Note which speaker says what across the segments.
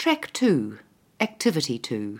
Speaker 1: Track 2, Activity 2.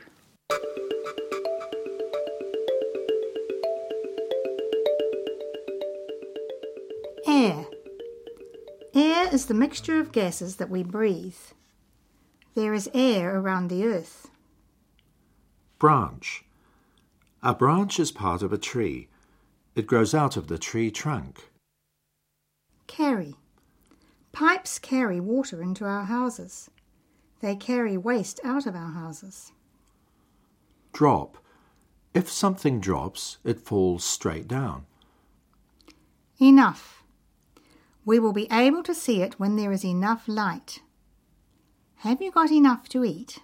Speaker 2: Air. Air is the mixture of gases that we breathe. There is air around the earth.
Speaker 3: Branch. A branch is part of a tree. It grows out of the tree trunk.
Speaker 2: Carry. Pipes carry water into our houses. They carry waste out of our houses.
Speaker 3: Drop. If something drops, it falls straight down.
Speaker 2: Enough. We will be able to see it when there is enough light. Have you got enough to eat?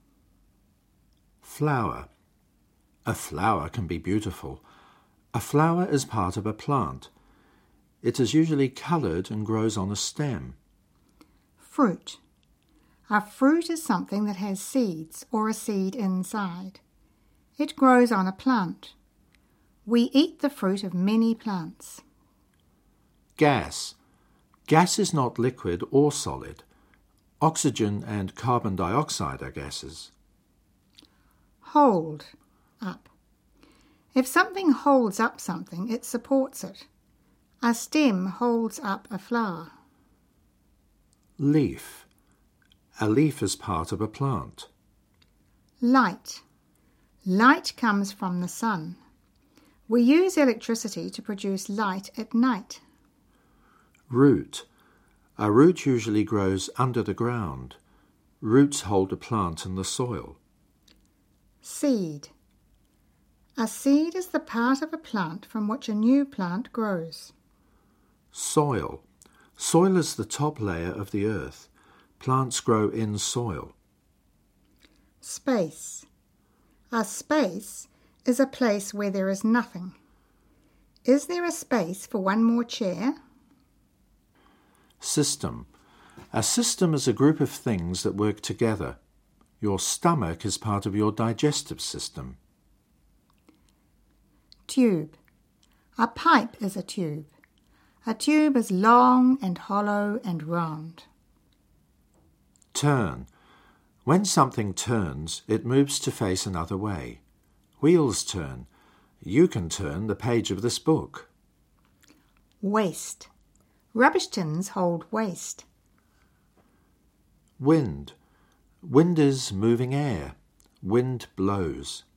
Speaker 3: Flower. A flower can be beautiful. A flower is part of a plant. It is usually coloured and grows on a stem.
Speaker 2: Fruit. A fruit is something that has seeds or a seed inside. It grows on a plant. We eat the fruit of many plants.
Speaker 3: Gas. Gas is not liquid or solid. Oxygen and carbon dioxide are gases.
Speaker 2: Hold. Up. If something holds up something, it supports it. A stem holds up a flower.
Speaker 3: Leaf. A leaf is part of a plant.
Speaker 2: Light. Light comes from the sun. We use electricity to produce light at night.
Speaker 3: Root. A root usually grows under the ground. Roots hold a plant in the soil.
Speaker 2: Seed. A seed is the part of a plant from which a new plant grows.
Speaker 3: Soil. Soil is the top layer of the earth. Plants grow in soil.
Speaker 2: Space. A space is a place where there is nothing. Is there a space for one more chair?
Speaker 3: System. A system is a group of things that work together. Your stomach is part of your digestive system.
Speaker 2: Tube. A pipe is a tube. A tube is long and hollow and round.
Speaker 3: Turn. When something turns, it moves to face another way. Wheels turn. You can turn the page of this book.
Speaker 2: Waste. Rubbish tins hold waste.
Speaker 3: Wind. Wind is moving air. Wind blows.